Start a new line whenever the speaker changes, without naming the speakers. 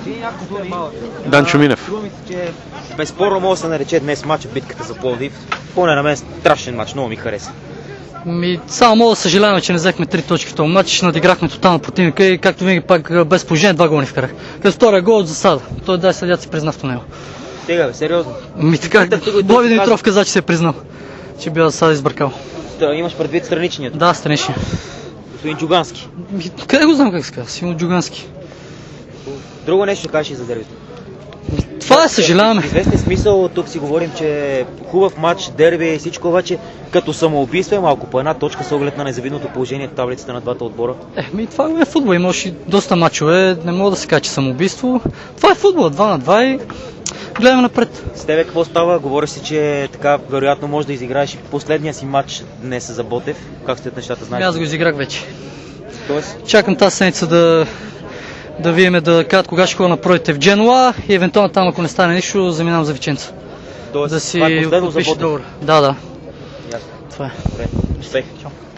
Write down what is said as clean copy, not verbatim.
Данчо Минев.
Струва ми се, че безспорно може да се нарече днес матч битката за Пловдив. Поне на мен страшен матч, много ми хареса.
Само мога да съжалявам, че не взехме 3 точки в този матч, надиграхме тотално противника и както винаги пак без положение 2 гола ни вкарах. Като втория гол от засада. Той дай съдят си призна в тунела.
Тега бе, сериозно.
Така, Боби Димитров каза, че се е признал, че бил засада избъркал.
Имаш предвид страничният?
Да, страничният.
Господин Джугански.
Къде го знам как се казва? Симон Джугански.
Друго нещо ще кажеш и за дербито.
Това е, съжаляваме.
В известен смисъл, тук си говорим, че хубав матч, дерби и всичко, обаче като самоубийство е малко по една точка с оглед на незавидното положение в таблицата на двата отбора.
Това е футбол, имаше доста мачове, не мога да се каже, че самоубийство. Това е футбол, 2 на 2 и гледаме напред.
С тебе какво става? Говори си, че така вероятно можеш да изиграеш и последния си матч днес за Ботев. Как стоят нещата, знаеш?
Аз го изиграх вече.
Тоест?
Чакам тази седмица да видим, да кажат кога ще ходя на проекте в Дженуа и евентуално там, ако не стане нищо, заминавам за Виченца.
Тоест,
да си
това е последно за Ботев?
Да.
Ясно.
Това е.
Добре, успех.